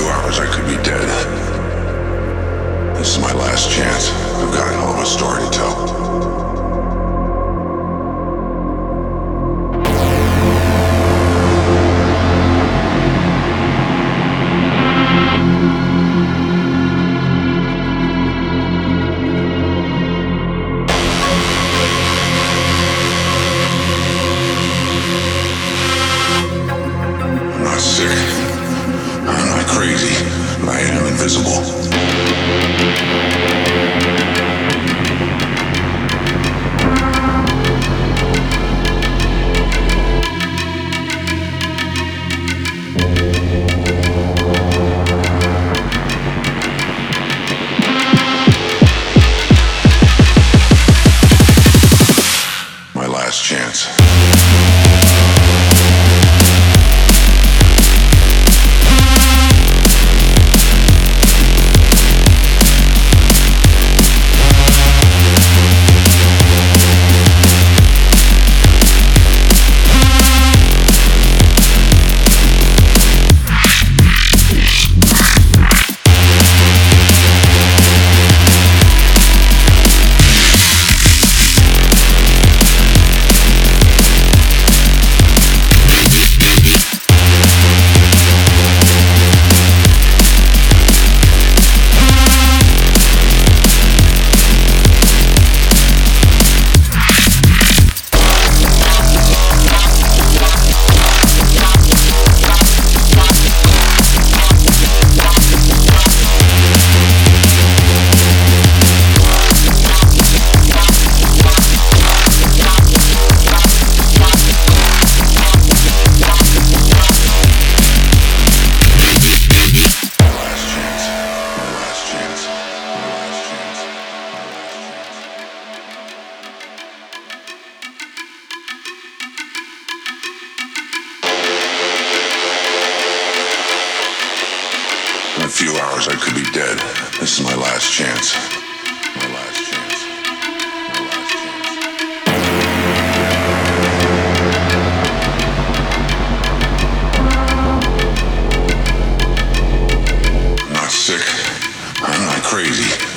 hours I could be dead. This is my last chance. I've got a hell of a story to tell. I'm not sick. I'm not crazy. I am invisible. My last chance. In a few hours I could be dead. This is my last chance. My last chance. My last chance. I'm not sick. I'm not crazy.